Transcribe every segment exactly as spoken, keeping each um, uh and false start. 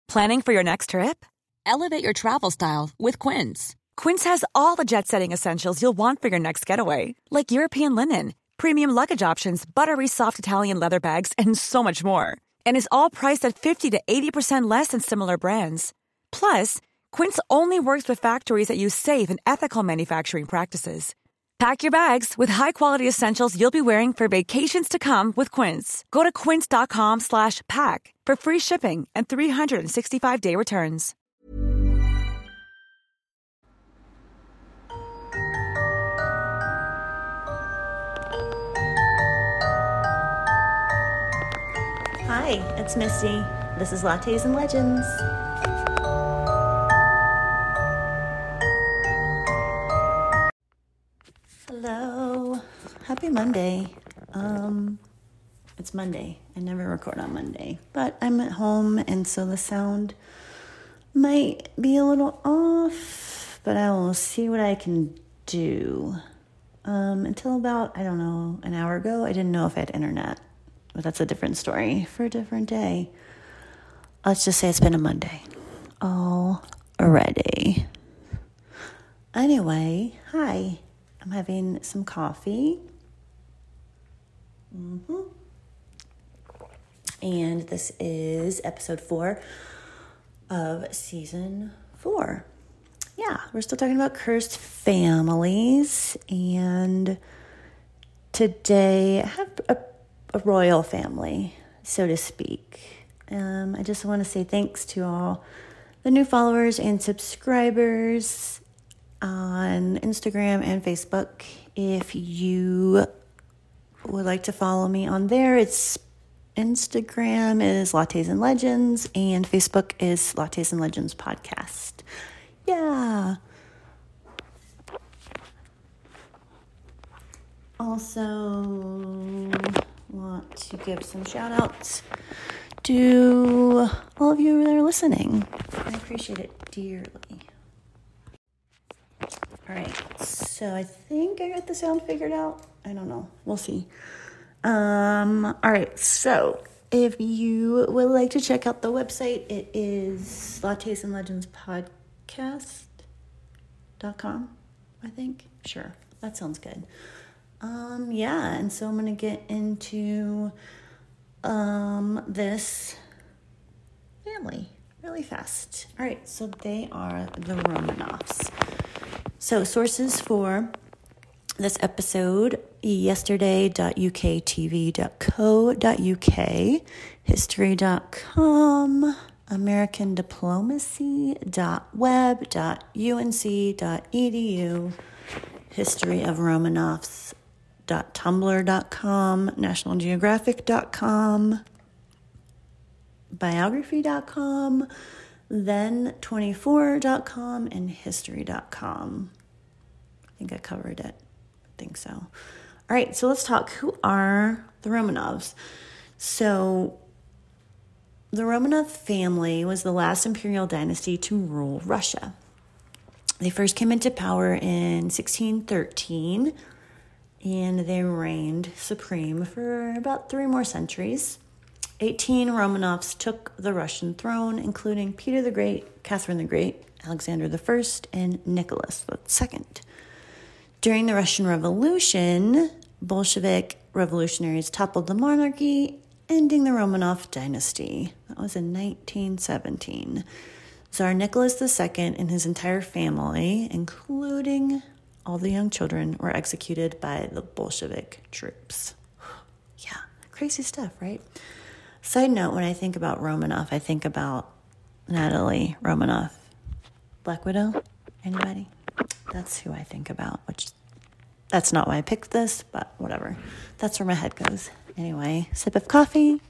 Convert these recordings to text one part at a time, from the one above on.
Planning for your next trip? Elevate your travel style with Quince. Quince has all the jet-setting essentials you'll want for your next getaway, like European linen, premium luggage options, buttery soft Italian leather bags, and so much more. And is all priced at fifty to eighty percent less than similar brands. Plus, Quince only works with factories that use safe and ethical manufacturing practices. Pack your bags with high-quality essentials you'll be wearing for vacations to come with Quince. Go to quince.com slash pack for free shipping and three sixty-five day returns. Hi, it's Misty. This is Lattes and Legends. Hello. Happy Monday. Um, it's Monday. I never record on Monday, but I'm at home, and so the sound might be a little off, but I will see what I can do. Um, until about, I don't know, an hour ago, I didn't know if I had internet. But that's a different story for a different day. Let's just say it's been a Monday already. Anyway, hi. I'm having some coffee. Mm-hmm. And this is episode four of season four. Yeah, we're still talking about cursed families. And today I have a a royal family, so to speak. Um, I just want to say thanks to all the new followers and subscribers on Instagram and Facebook. If you would like to follow me on there, it's Instagram is Lattes and Legends, and Facebook is Lattes and Legends Podcast. Yeah. Also, want to give some shout outs to all of you that are listening. I appreciate it dearly. All right, so I think I got the sound figured out. I don't know. We'll see. Um, all right, so if you would like to check out the website, it is Lattes and Legends Podcast dot com, I think. Sure, that sounds good. Um, yeah, and so I'm going to get into um, this family really fast. All right, so they are the Romanovs. So sources for this episode, yesterday dot u k t v dot co dot u k, history dot com, american diplomacy dot web dot u n c dot e d u, history of Romanovs dot tumblr dot com, national geographic dot com, biography dot com, then twenty-four dot com, and history dot com. I think I covered it. I think so. All right, so let's talk. Who are the Romanovs? So the Romanov family was the last imperial dynasty to rule Russia. They first came into power in sixteen thirteen, and they reigned supreme for about three more centuries. eighteen Romanovs took the Russian throne, including Peter the Great, Catherine the Great, Alexander the First, and Nicholas the Second. During the Russian Revolution, Bolshevik revolutionaries toppled the monarchy, ending the Romanov dynasty. That was in nineteen seventeen. Tsar Nicholas the Second and his entire family, including all the young children, were executed by the Bolshevik troops. Yeah, crazy stuff, right? Side note, when I think about Romanov, I think about Natalie Romanoff. Black Widow? Anybody? That's who I think about, which that's not why I picked this, but whatever. That's where my head goes. Anyway, sip of coffee.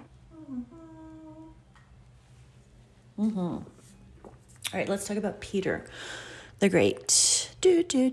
Mm-hmm. All right, let's talk about Peter the Great. Do, do,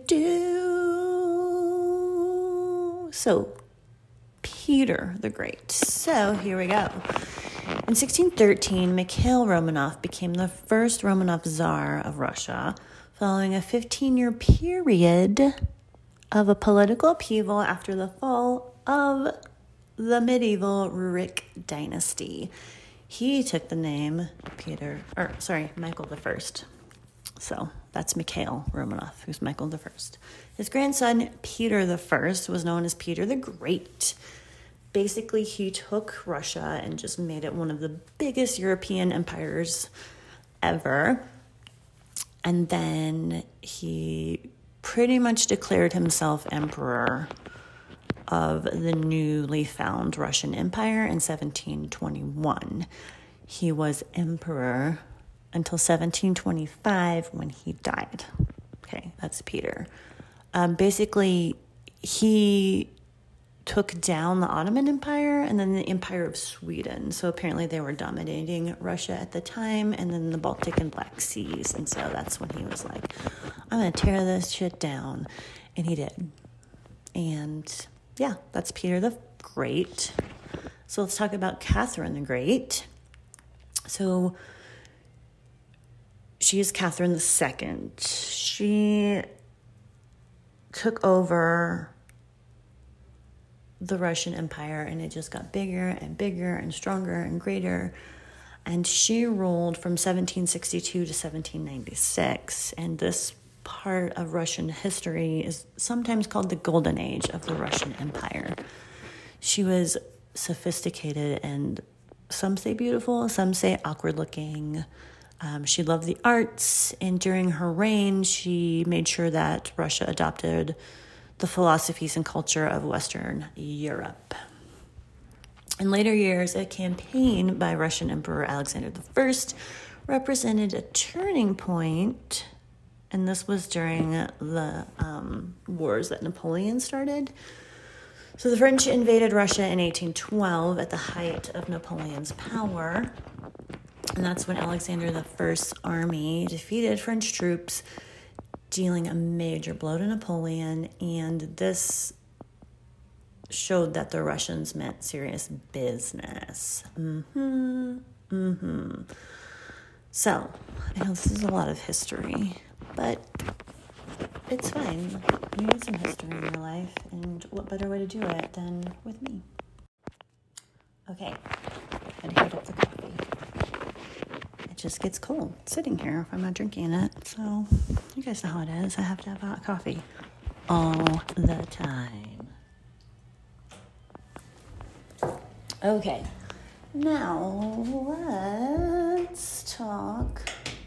do. So, Peter the Great. So, here we go. In sixteen thirteen, Mikhail Romanov became the first Romanov Tsar of Russia, following a fifteen-year period of a political upheaval after the fall of the medieval Rurik dynasty. he took the name Peter, or sorry, Michael the First. So that's Mikhail Romanov, who's Michael the First. His grandson, Peter the First, was known as Peter the Great. Basically, he took Russia and just made it one of the biggest European empires ever. And then he pretty much declared himself emperor of the newly found Russian Empire in seventeen twenty-one. He was emperor until seventeen twenty-five when he died. Okay, that's Peter. Um, basically, he took down the Ottoman Empire and then the Empire of Sweden. So apparently they were dominating Russia at the time, and then the Baltic and Black Seas. And so that's when he was like, I'm going to tear this shit down. And he did. And yeah, that's Peter the Great. So let's talk about Catherine the Great. So she is Catherine the Second. She took over the Russian Empire, and it just got bigger and bigger and stronger and greater. And she ruled from seventeen sixty-two to seventeen ninety-six. And this part of Russian history is sometimes called the Golden Age of the Russian Empire. She was sophisticated and some say beautiful, some say awkward looking. Um, she loved the arts, and during her reign, she made sure that Russia adopted the philosophies and culture of Western Europe. In later years, a campaign by Russian Emperor Alexander the First represented a turning point, and this was during the um, wars that Napoleon started. So the French invaded Russia in eighteen twelve at the height of Napoleon's power, and that's when Alexander the First's army defeated French troops, dealing a major blow to Napoleon, and this showed that the Russians meant serious business. Mm-hmm. Mm-hmm. So, I know this is a lot of history, but it's fine. You need some history in your life, and what better way to do it than with me? Okay, I'd heat up the coffee. It just gets cold sitting here if I'm not drinking it, so you guys know how it is. I have to have hot coffee all the time. Okay, now let's talk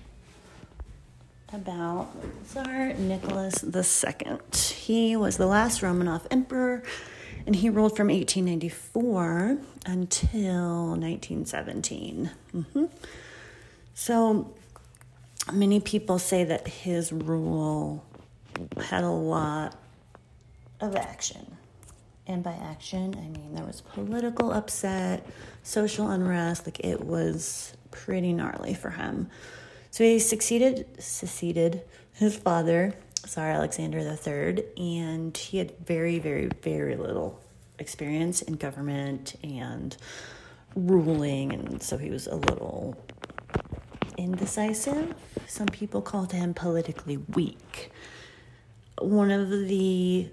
about Tsar Nicholas the Second. He was the last Romanov emperor, and he ruled from eighteen ninety-four until nineteen seventeen. Mm-hmm. So many people say that his rule had a lot of action. And by action, I mean there was political upset, social unrest, like it was pretty gnarly for him. So he succeeded, succeeded his father, Tsar Alexander the Third, and he had very, very, very little experience in government and ruling, and so he was a little indecisive. Some people called him politically weak. One of the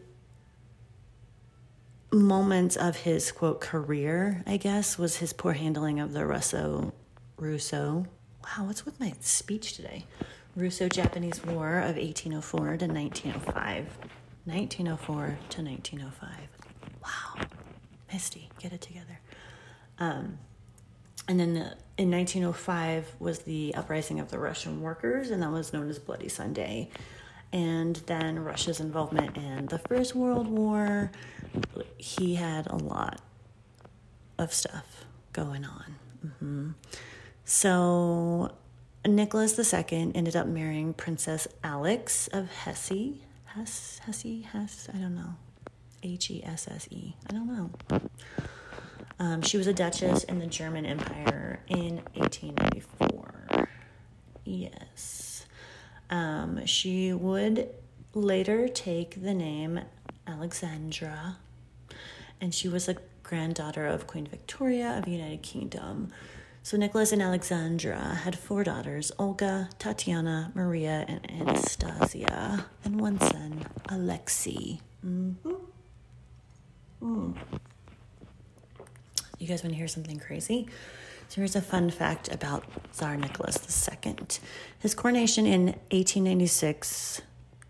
moments of his, quote, career, I guess, was his poor handling of the Russo, Russo, wow, what's with my speech today? Russo-Japanese War of eighteen oh four to nineteen oh five. nineteen oh four to nineteen oh five. Wow. Misty, get it together. Um, and then the, in nineteen oh five was the uprising of the Russian workers, and that was known as Bloody Sunday. And then Russia's involvement in the First World War. He had a lot of stuff going on. Mm-hmm. So Nicholas the Second ended up marrying Princess Alex of Hesse. Hesse? Hesse? Hesse? I don't know. H E S S E. I don't know. Um, she was a duchess in the German Empire in eighteen ninety-four. Yes. Um, she would later take the name Alexandra, and she was a granddaughter of Queen Victoria of the United Kingdom. So Nicholas and Alexandra had four daughters, Olga, Tatiana, Maria, and Anastasia, and one son, Alexei. Mm-hmm. Mm. You guys want to hear something crazy? So here's a fun fact about Tsar Nicholas the Second. His coronation in eighteen ninety-six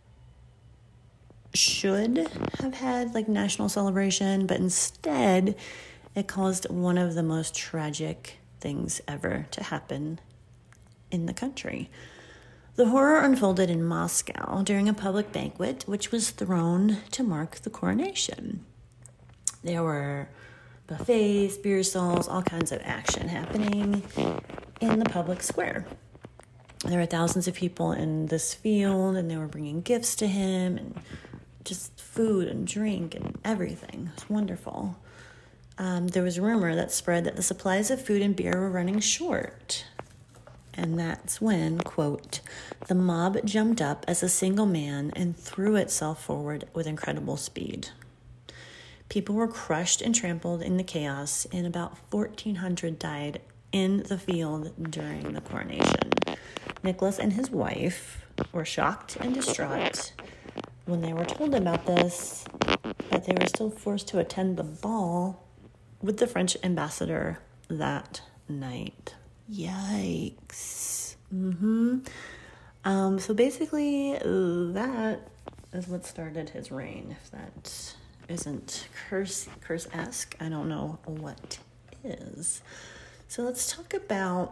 should have had like national celebration, but instead it caused one of the most tragic things ever to happen in the country. The horror unfolded in Moscow during a public banquet, which was thrown to mark the coronation. There were buffets, beer stalls, all kinds of action happening in the public square. There were thousands of people in this field, and they were bringing gifts to him, and just food and drink and everything. It was wonderful. Um, there was rumor that spread that the supplies of food and beer were running short. And that's when, quote, the mob jumped up as a single man and threw itself forward with incredible speed. People were crushed and trampled in the chaos, and about fourteen hundred died in the field during the coronation. Nicholas and his wife were shocked and distraught when they were told about this, but they were still forced to attend the ball with the French ambassador that night. Yikes. Mm-hmm. Um, so basically, that is what started his reign. If that isn't curse, curse-esque, I don't know what is. So let's talk about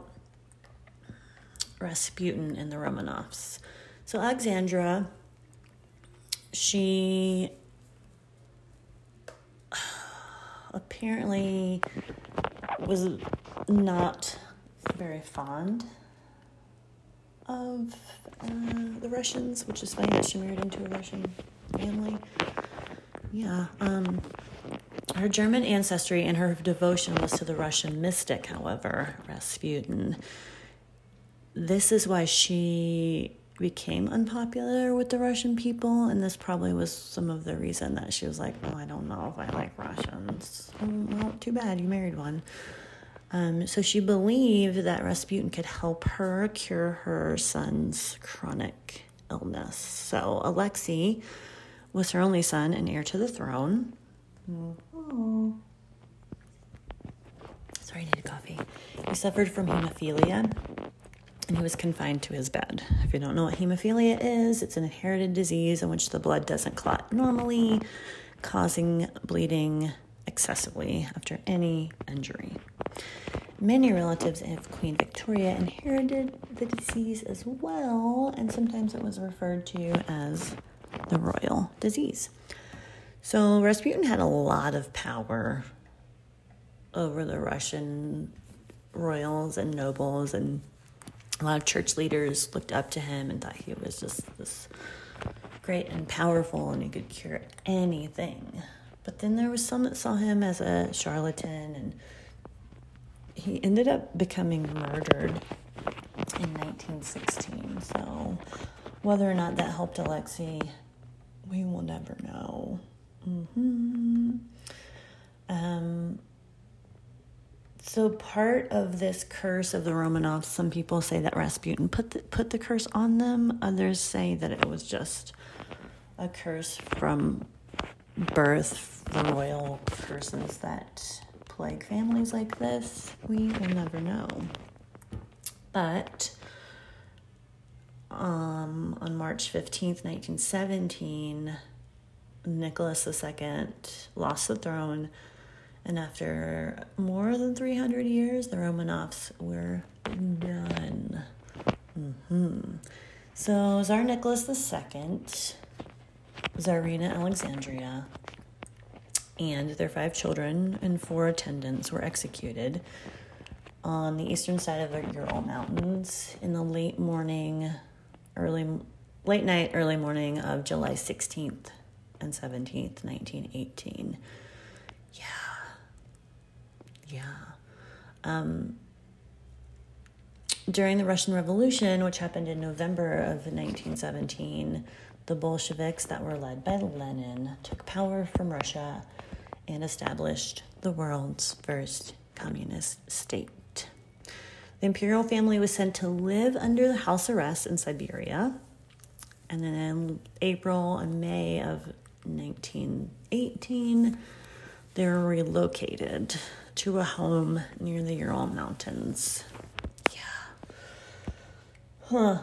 Rasputin and the Romanovs. So Alexandra, she apparently was not very fond of uh, the Russians, which is funny that she married into a Russian family. Yeah. Um, her German ancestry and her devotion was to the Russian mystic, however, Rasputin. This is why she became unpopular with the Russian people, and this probably was some of the reason that she was like, oh, I don't know if I like Russians. Oh, well, too bad, you married one. Um, so she believed that Rasputin could help her cure her son's chronic illness. So Alexei was her only son and heir to the throne. Oh. Sorry, I needed coffee. He suffered from hemophilia, and he was confined to his bed. If you don't know what hemophilia is, it's an inherited disease in which the blood doesn't clot normally, causing bleeding excessively after any injury. Many relatives of Queen Victoria inherited the disease as well, and sometimes it was referred to as the royal disease. So Rasputin had a lot of power over the Russian royals and nobles, and a lot of church leaders looked up to him and thought he was just this great and powerful and he could cure anything. But then there was some that saw him as a charlatan, and he ended up becoming murdered in nineteen sixteen. So whether or not that helped Alexei, we will never know. Mm-hmm. Um, so part of this curse of the Romanovs, some people say that Rasputin put the, put the curse on them. Others say that it was just a curse from birth, the royal curses that plague families like this. We will never know. But um, on March fifteenth, nineteen seventeen, Nicholas the Second lost the throne, and after more than three hundred years, the Romanovs were done. Mm-hmm. So Tsar Nicholas the Second, Tsarina Alexandria, and their five children and four attendants were executed on the eastern side of the Ural Mountains in the late morning, early, late night, early morning of July sixteenth and seventeenth, nineteen eighteen. Yeah. Yeah. Um, during the Russian Revolution, which happened in November of nineteen seventeen, the Bolsheviks that were led by Lenin took power from Russia and established the world's first communist state. The imperial family was sent to live under the house arrest in Siberia. And then in April and May of nineteen eighteen, they were relocated to a home near the Ural Mountains. Yeah. Huh.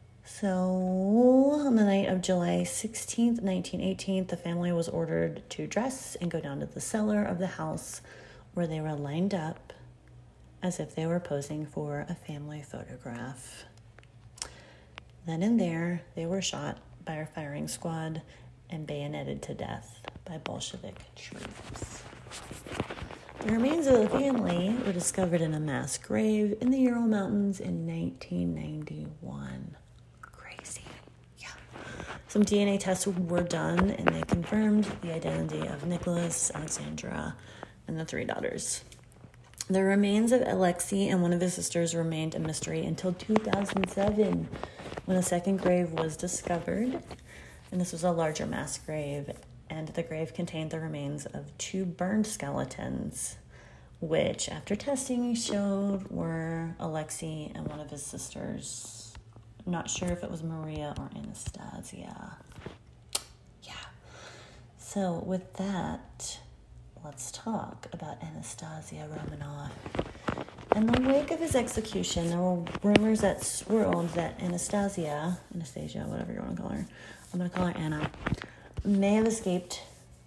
So, on the night of July sixteenth, nineteen eighteen, the family was ordered to dress and go down to the cellar of the house where they were lined up as if they were posing for a family photograph. Then and there, they were shot by our firing squad and bayoneted to death by Bolshevik troops. The remains of the family were discovered in a mass grave in the Ural Mountains in nineteen ninety-one. Crazy. Yeah. Some D N A tests were done, and they confirmed the identity of Nicholas, Alexandra, and the three daughters. The remains of Alexei and one of his sisters remained a mystery until two thousand seven, when a second grave was discovered. And this was a larger mass grave, and the grave contained the remains of two burned skeletons, which, after testing, showed were Alexei and one of his sisters. I'm not sure if it was Maria or Anastasia. Yeah. So with that, let's talk about Anastasia Romanov. In the wake of his execution, there were rumors that swirled that Anastasia, Anastasia, whatever you want to call her, I'm going to call her Anna, may have escaped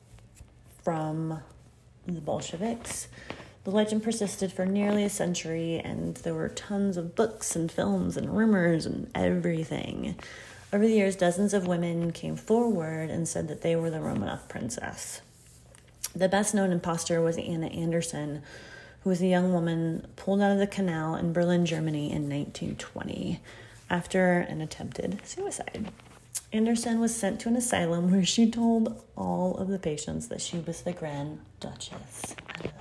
from the Bolsheviks. The legend persisted for nearly a century, and there were tons of books and films and rumors and everything. Over the years, dozens of women came forward and said that they were the Romanov princess. The best-known imposter was Anna Anderson, who was a young woman pulled out of the canal in Berlin, Germany in nineteen twenty after an attempted suicide. Anderson was sent to an asylum where she told all of the patients that she was the Grand Duchess.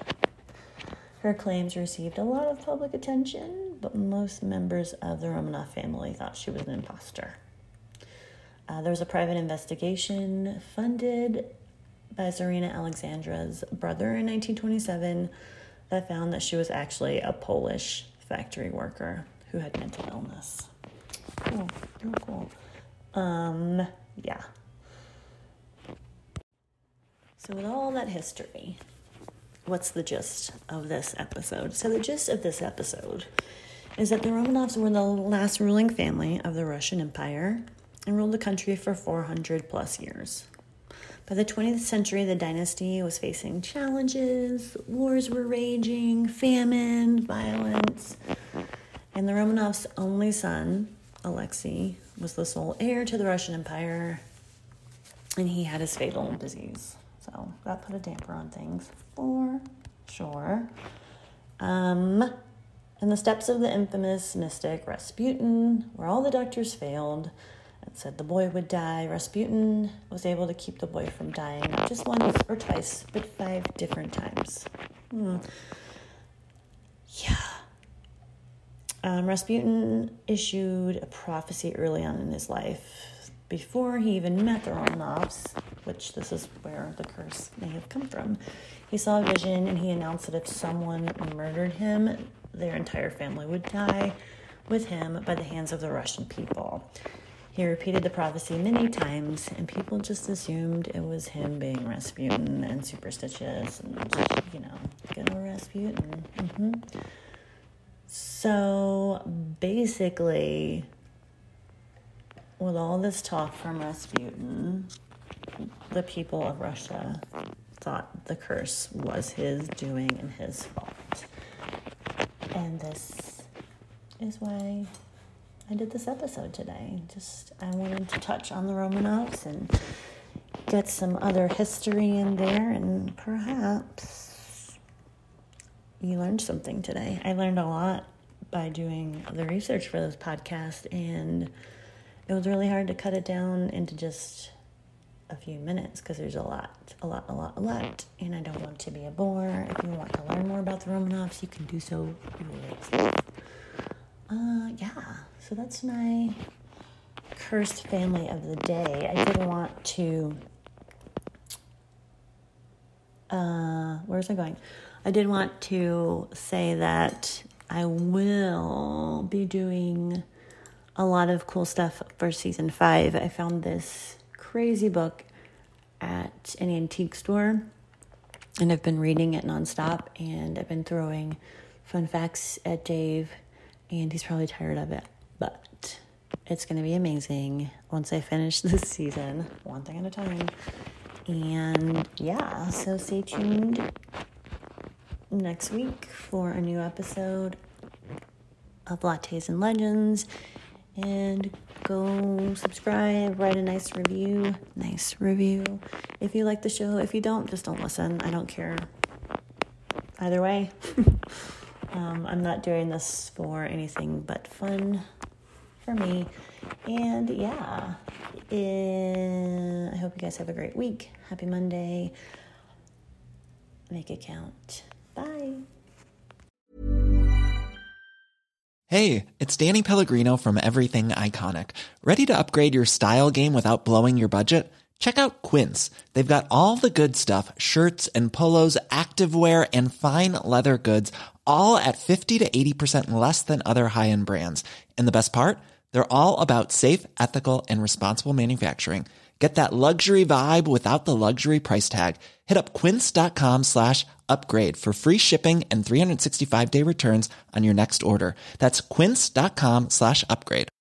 Her claims received a lot of public attention, but most members of the Romanov family thought she was an imposter. Uh, there was a private investigation funded by Tsarina Alexandra's brother in nineteen twenty-seven that found that she was actually a Polish factory worker who had mental illness. Cool, real cool. Um, yeah. So with all that history, what's the gist of this episode? So the gist of this episode is that the Romanovs were the last ruling family of the Russian Empire and ruled the country for four hundred plus years. By the twentieth century, the dynasty was facing challenges, wars were raging, famine, violence, and the Romanovs' only son, Alexei, was the sole heir to the Russian Empire, and he had his fatal disease. So that put a damper on things, for sure. Um, in the steps of the infamous mystic Rasputin, where all the doctors failed and said the boy would die, Rasputin was able to keep the boy from dying, not just once or twice, but five different times. Hmm. Yeah. Um, Rasputin issued a prophecy early on in his life, before he even met the Romanovs, which this is where the curse may have come from. He saw a vision, and he announced that if someone murdered him, their entire family would die with him by the hands of the Russian people. He repeated the prophecy many times, and people just assumed it was him being Rasputin and superstitious and, you know, good old Rasputin. Mm-hmm. So, basically, with all this talk from Rasputin, the people of Russia thought the curse was his doing and his fault. And this is why I did this episode today. Just, I wanted to touch on the Romanovs and get some other history in there, and perhaps you learned something today. I learned a lot by doing the research for this podcast, and it was really hard to cut it down into just a few minutes because there's a lot, a lot, a lot, a lot, and I don't want to be a bore. If you want to learn more about the Romanovs, you can do so yourself. Uh, yeah, so that's my cursed family of the day. I did want to, uh, where's I going? I did want to say that I will be doing a lot of cool stuff for season five. I found this crazy book at an antique store, and I've been reading it nonstop, and I've been throwing fun facts at Dave, and he's probably tired of it, but it's going to be amazing once I finish this season, one thing at a time. And yeah, so stay tuned next week for a new episode of Lattes and Legends, and go subscribe, write a nice review, nice review if you like the show. If you don't, just don't listen. I don't care. Either way, um, I'm not doing this for anything but fun for me. And yeah, eh, I hope you guys have a great week. Happy Monday. Make it count. Bye. Hey, it's Danny Pellegrino from Everything Iconic. Ready to upgrade your style game without blowing your budget? Check out Quince. They've got all the good stuff, shirts and polos, activewear, and fine leather goods, all at fifty to eighty percent less than other high-end brands. And the best part? They're all about safe, ethical, and responsible manufacturing. Get that luxury vibe without the luxury price tag. Hit up quince.com slash upgrade for free shipping and three sixty-five day returns on your next order. That's quince.com slash upgrade.